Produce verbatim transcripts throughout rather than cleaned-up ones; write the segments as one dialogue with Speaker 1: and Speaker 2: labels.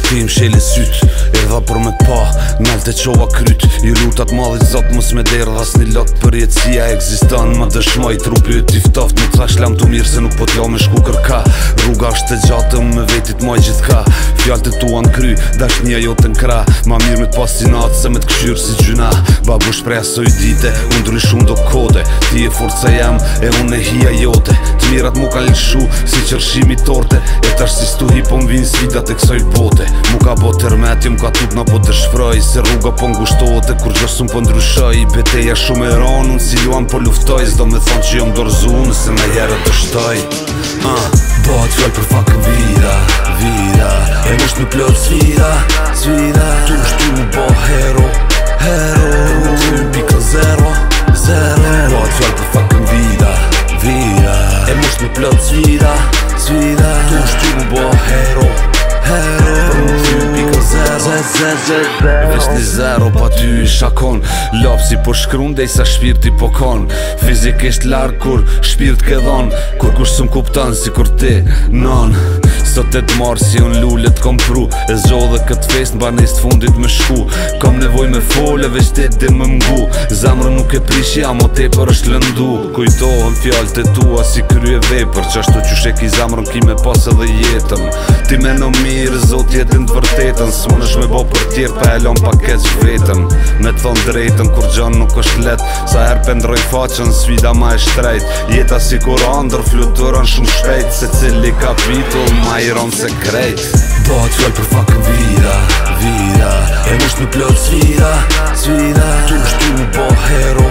Speaker 1: Ti më sheli syt, erdha për me pa, nalte qova kryt. I lutat madhit zot mos me derë dhas një lot për jetësia egzistan. Ma dëshmoj trupi e tiftoft, me thash lam të mirë se nuk po t'ja me shku kërka. Rruga është e gjatë me vetit maj gjithka, fjallët e tua n'kry, dash një jote n'kra. Ma mirë me t'pas si natë se me t'këshyrë si gjyna. Babu shpreso i dite, unë dri shumë do kode. Ti e forca jam, e unë e hia jote. T'mirat mu ka lëshu, si qërshimi torte. E tash si stu hi po m'vin sfidat e kësoj bote. Mu ka bo termeti, mu ka tut na po dëshfroj. Se rruga po ngushtohet e kur gjosëm po ndryshoj. Beteja shumë e ronë, unë si luan po luftoj. Zdo me thonë që jom dorzu, nëse me herë të shtoj. uh, Bëhet fjall për fakën vida, vida. E musht me plot sfida, sfida. Tu shtu mu bo hero, hero. Ty pika zero, zero. Bëhet fjall për fakën vida, vida. E musht me plot sfida, sfida. Tu shtu mu bo hero, hero. Ty pika zero, zero. Vesh një zero pa ty i shakon. Lapsi po shkrun dhe i sa shpirti po kon. Fizikisht larg kur shpirt ke dhon. Kur kush s'm kupton si kur ti non. Sot e t'marë si unë lullet kom pru. E zgjodhe këtë fest n'bar nest fundit me shku. Kom nevoj me fole veç ti din me mgu. Zamrë nuk e prishi amo tepër është lëndu. Kujtohen fjallët e tua si krye vepër. Qashtu qyshe ki zamrën ki me pas edhe jetën. Ti me në mirë zot jetin të vërtetën. S'mon është me bo për tjerë pa e lon pa keq vetën. Me thonë drejtën kur gjon nuk është let. Sa her pendroj faqën sfida ma e shtrejt. Jeta si kur andër fluturon shumë shpejt. Se cili kapitull ma i ron sekret. Bëhet fjall për fakën vida, vida. E musht me plot sfida, sfida. Tu shtu mu bo hero,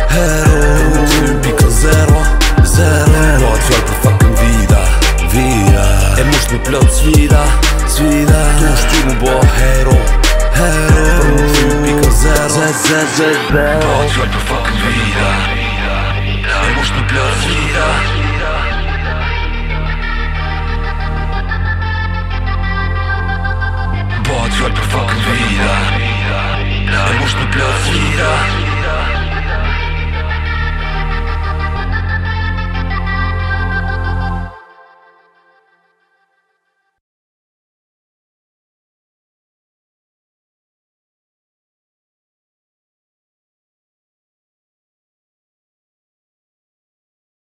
Speaker 1: hero. Ty pika zero, zero. Bëhet fjall për fakën vida, vida. E musht me plot sfida, sfida. Tu shtu mu bo hero, hero. Ty pika zero, zero, zero.